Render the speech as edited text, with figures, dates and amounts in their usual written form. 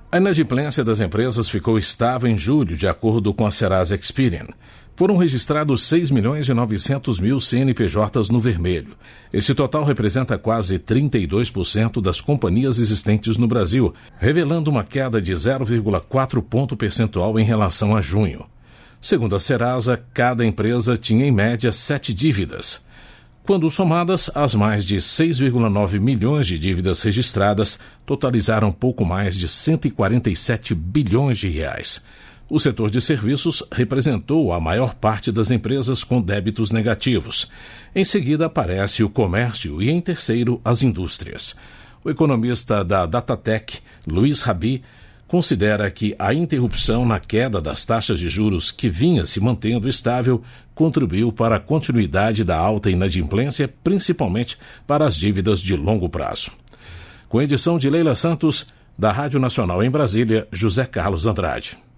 A inadimplência das empresas ficou estável em julho, de acordo com a Serasa Experian. Foram registrados 6.900.000 CNPJs no vermelho. Esse total representa quase 32% das companhias existentes no Brasil, revelando uma queda de 0,4 ponto percentual em relação a junho. Segundo a Serasa, cada empresa tinha em média 7 dívidas. Quando somadas, as mais de 6,9 milhões de dívidas registradas totalizaram pouco mais de 147 bilhões de reais. O setor de serviços representou a maior parte das empresas com débitos negativos. Em seguida aparece o comércio e, em terceiro, as indústrias. O economista da Datatec, Luiz Rabi, considera que a interrupção na queda das taxas de juros, que vinha se mantendo estável, contribuiu para a continuidade da alta inadimplência, principalmente para as dívidas de longo prazo. Com edição de Leila Santos, da Rádio Nacional em Brasília, José Carlos Andrade.